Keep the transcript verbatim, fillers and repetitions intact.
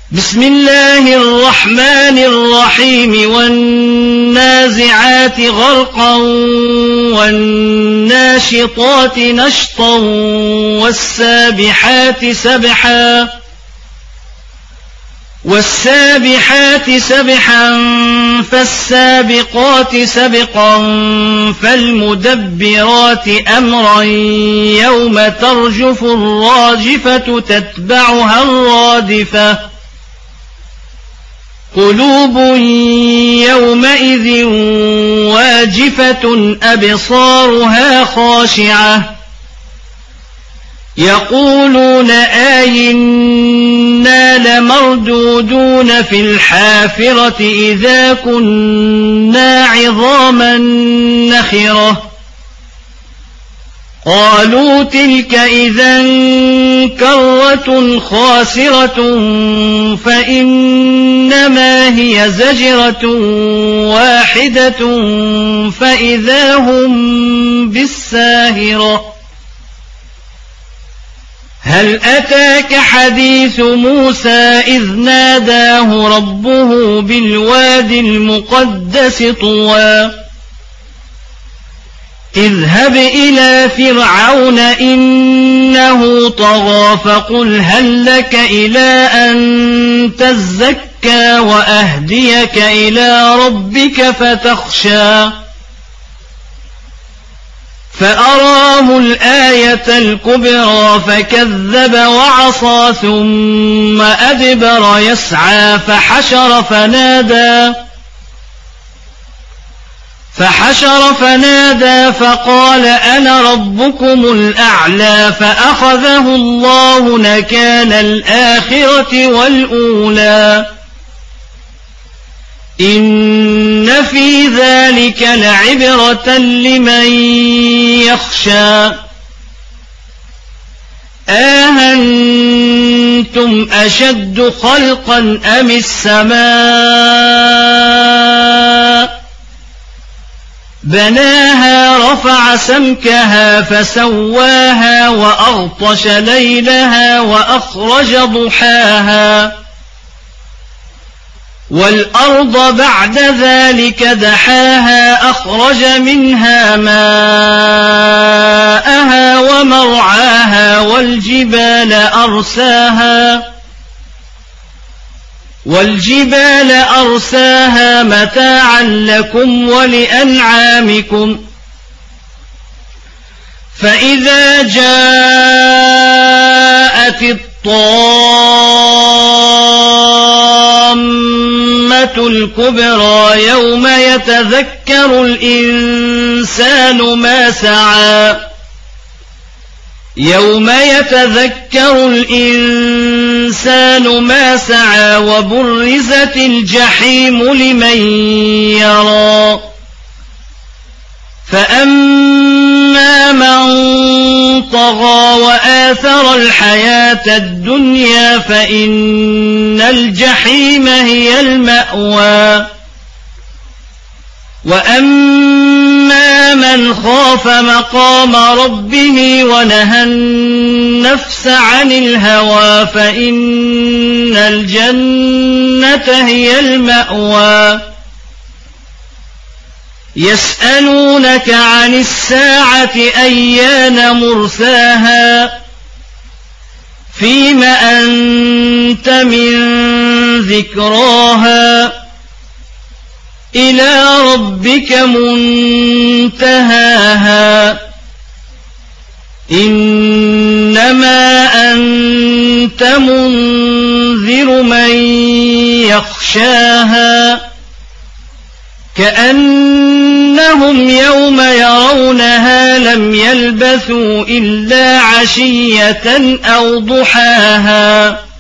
بسم الله الرحمن الرحيم والنازعات غرقا والناشطات نشطا والسابحات سبحا والسابحات سبحا فالسابقات سبقا فالمدبرات أمرا يوم ترجف الراجفة تتبعها الرادفة قلوب يومئذ واجفة أبصارها خاشعة يقولون آئنا لمردودون في الحافرة إذا كنا عظاما نخرة قالوا تلك إذا كرة خاسرة فإنما هي زجرة واحدة فإذا هم بالساهرة هل أتاك حديث موسى إذ ناداه ربه بالواد المقدس طوى اذهب إلى فرعون إنه طغى فقل هل لك إلى أن تزكى وأهديك إلى ربك فتخشى فأراه الآية الكبرى فكذب وعصى ثم أدبر يسعى فحشر فنادى فحشر فنادى فقال أنا ربكم الأعلى فأخذه الله نكال الآخرة والأولى إن في ذلك لعبرة لمن يخشى أأنتم أشد خلقا أم السماء بناها رفع سمكها فسواها وأغطش ليلها وأخرج ضحاها والأرض بعد ذلك دحاها أخرج منها ماءها ومرعاها والجبال أرساها والجبال أرساها متاعا لكم ولأنعامكم فإذا جاءت الطامة الكبرى يوم يتذكر الإنسان ما سعى يوم يتذكر الإنسان ما سعى وبرزت الجحيم لمن يرى فأما من طغى وآثر الحياة الدنيا فإن الجحيم هي المأوى وأما من خاف مقام ربه ونهى النفس عن الهوى فإن الجنة هي المأوى يسألونك عن الساعة أيان مرساها فيم أنت من ذكراها إلى ربك منتهاها إنما أنت منذر من يخشاها كأنهم يوم يرونها لم يلبثوا إلا عشية أو ضحاها